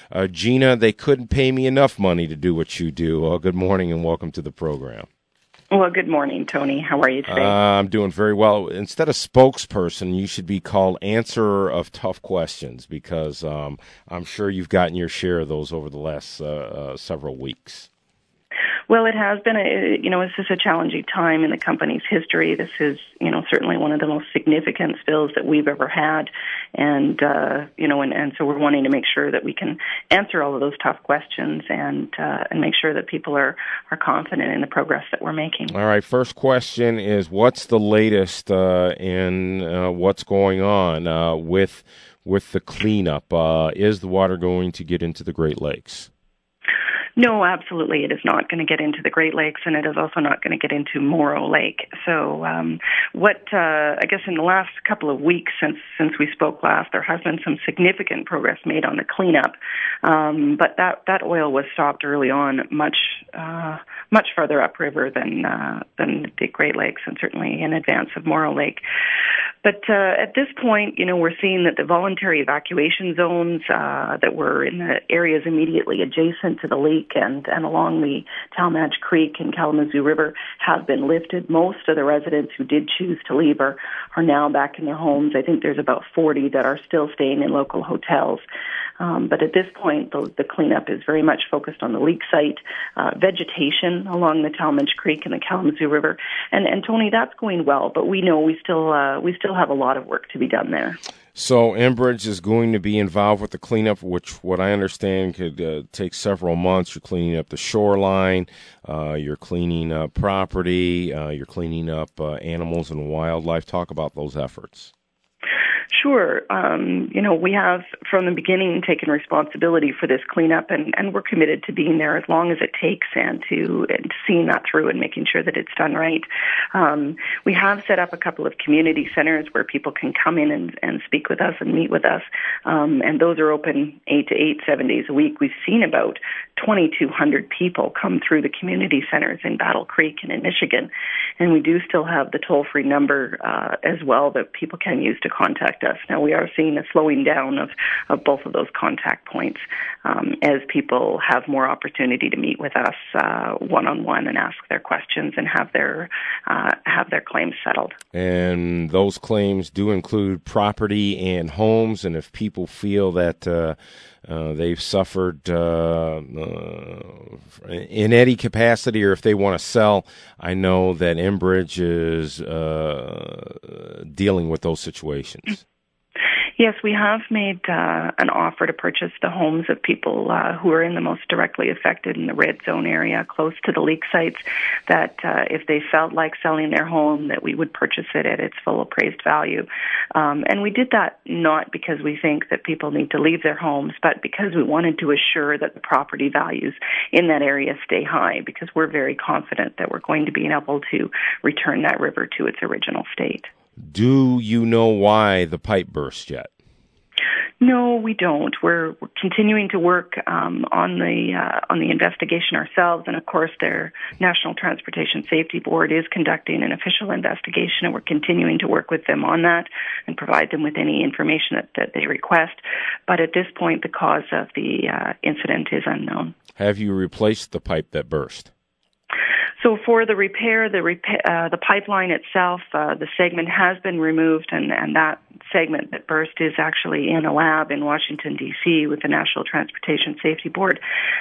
Gina, they couldn't pay me enough money to do what you do. Good morning and welcome to the program. Well, good morning, Tony. How are you today? I'm doing very well. Instead of spokesperson, you should be called answerer of tough questions because I'm sure you've gotten your share of those over the last several weeks. Well, it has been this is a challenging time in the company's history. This is, certainly one of the most significant spills that we've ever had. And so we're wanting to make sure that we can answer all of those tough questions and make sure that people are confident in the progress that we're making. All right. First question is, what's the latest in what's going on with the cleanup? Is the water going to get into the Great Lakes? No, absolutely. It is not going to get into the Great Lakes, and it is also not going to get into Morrow Lake. So I guess in the last couple of weeks since we spoke last, there has been some significant progress made on the cleanup. But that oil was stopped early on, much further upriver than the Great Lakes, and certainly in advance of Morrow Lake. But at this point, we're seeing that the voluntary evacuation zones that were in the areas immediately adjacent to the lake and along the Talmadge Creek and Kalamazoo River have been lifted. Most of the residents who did choose to leave are now back in their homes. I think there's about 40 that are still staying in local hotels. But at this point, the cleanup is very much focused on the leak site, vegetation along the Talmadge Creek and the Kalamazoo River. And Tony, that's going well, but we know we still have a lot of work to be done there. So Enbridge is going to be involved with the cleanup, which what I understand could take several months. You're cleaning up the shoreline, you're cleaning up property, you're cleaning up animals and wildlife. Talk about those efforts. Sure. We have from the beginning taken responsibility for this cleanup, and we're committed to being there as long as it takes and to seeing that through and making sure that it's done right. We have set up a couple of community centers where people can come in and speak with us and meet with us, and those are open 8 to 8, 7 days a week. We've seen about 2,200 people come through the community centers in Battle Creek and in Michigan, and we do still have the toll-free number as well that people can use to contact us. Now, we are seeing a slowing down of both of those contact points as people have more opportunity to meet with us one-on-one and ask their questions and have their claims settled. And those claims do include property and homes, and if people feel that they've suffered in any capacity, or if they want to sell, I know that Enbridge is dealing with those situations. Yes, we have made an offer to purchase the homes of people who are in the most directly affected in the red zone area close to the leak sites, that if they felt like selling their home, that we would purchase it at its full appraised value. And we did that not because we think that people need to leave their homes, but because we wanted to assure that the property values in that area stay high, because we're very confident that we're going to be able to return that river to its original state. Do you know why the pipe burst yet? No, we don't. We're continuing to work on the investigation ourselves, and of course, their National Transportation Safety Board is conducting an official investigation, and we're continuing to work with them on that and provide them with any information that they request. But at this point, the cause of the incident is unknown. Have you replaced the pipe that burst? So for the repair, the pipeline itself, the segment has been removed, and that segment that burst is actually in a lab in Washington, D.C. with the National Transportation Safety Board.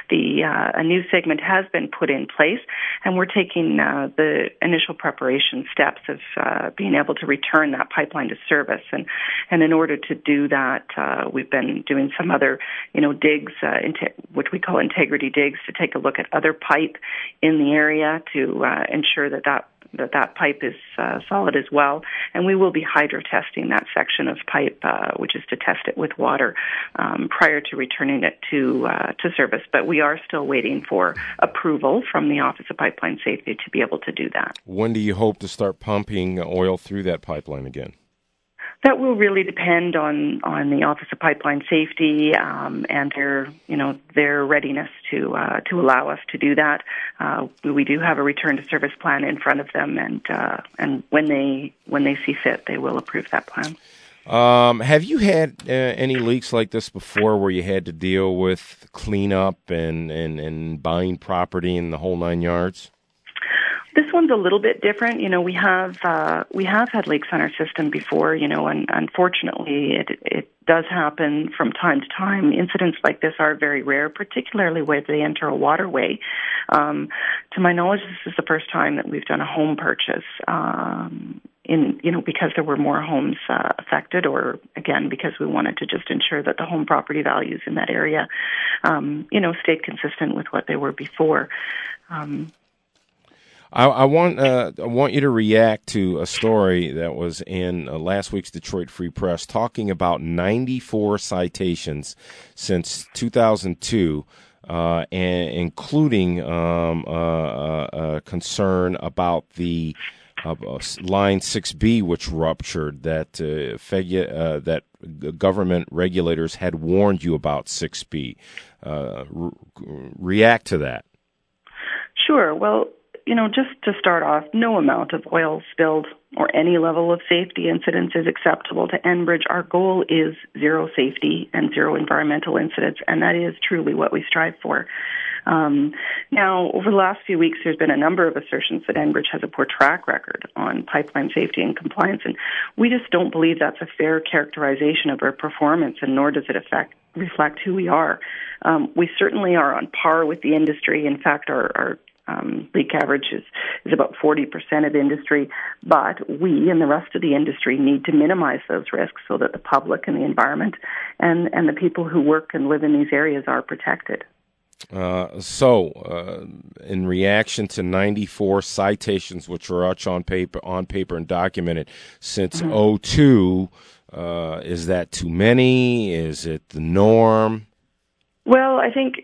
A new segment has been put in place, and we're taking the initial preparation steps of being able to return that pipeline to service. And in order to do that, we've been doing some other, digs, which we call integrity digs, to take a look at other pipe in the area to ensure that pipe is solid as well. And we will be hydro testing that section of pipe, which is to test it with water prior to returning it to service. But we are still waiting for approval from the Office of Pipeline Safety to be able to do that. When do you hope to start pumping oil through that pipeline again? That will really depend on the Office of Pipeline Safety and their readiness to allow us to do that. We do have a return to service plan in front of them, and when they see fit, they will approve that plan. Have you had any leaks like this before where you had to deal with cleanup and buying property in the whole 9 yards? This one's a little bit different. We have had leaks on our system before, and unfortunately it does happen from time to time. Incidents like this are very rare, particularly where they enter a waterway. To my knowledge, this is the first time that we've done a home purchase, because there were more homes affected, or again, because we wanted to just ensure that the home property values in that area, stayed consistent with what they were before. I want you to react to a story that was in last week's Detroit Free Press talking about 94 citations since 2002, and including a concern about the Line 6B, which ruptured, that that government regulators had warned you about 6B. React to that. Sure. Well, just to start off, no amount of oil spilled or any level of safety incidents is acceptable to Enbridge. Our goal is zero safety and zero environmental incidents, and that is truly what we strive for. Now, over the last few weeks, there's been a number of assertions that Enbridge has a poor track record on pipeline safety and compliance, and we just don't believe that's a fair characterization of our performance, and nor does it reflect who we are. We certainly are on par with the industry. In fact, our leak average is about 40% of industry, but we and the rest of the industry need to minimize those risks so that the public and the environment and the people who work and live in these areas are protected. In reaction to 94 citations, which were on paper and documented since 2002, is that too many? Is it the norm? Well, I think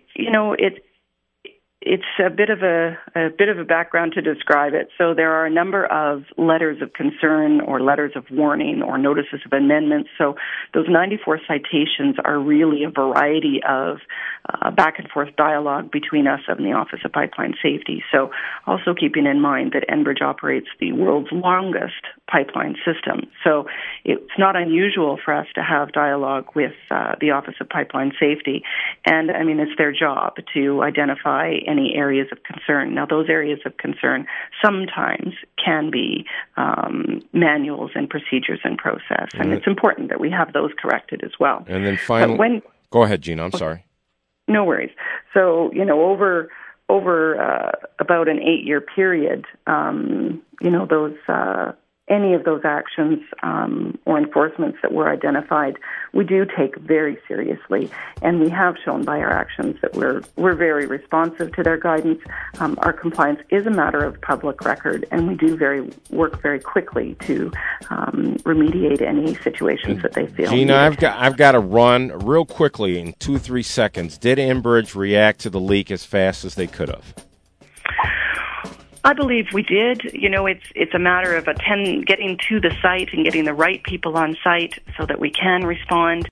it's a bit of a background to describe it. So there are a number of letters of concern or letters of warning or notices of amendments. So those 94 citations are really a variety of back and forth dialogue between us and the Office of Pipeline Safety. So also keeping in mind that Enbridge operates the world's longest pipeline system. So it's not unusual for us to have dialogue with the Office of Pipeline Safety. And I mean, it's their job to identify any areas of concern. Now, those areas of concern sometimes can be manuals and procedures and process. And it's important that we have those corrected as well. And then finally, go ahead, Gina, I'm sorry. No worries. So, over about an 8-year period, those any of those actions or enforcements that were identified, we do take very seriously, and we have shown by our actions that we're very responsive to their guidance. Our compliance is a matter of public record, and we do work very quickly to remediate any situations that they feel. Gina, I've got to run real quickly in 2-3 seconds. Did Enbridge react to the leak as fast as they could have? I believe we did. It's a matter of getting to the site and getting the right people on site so that we can respond.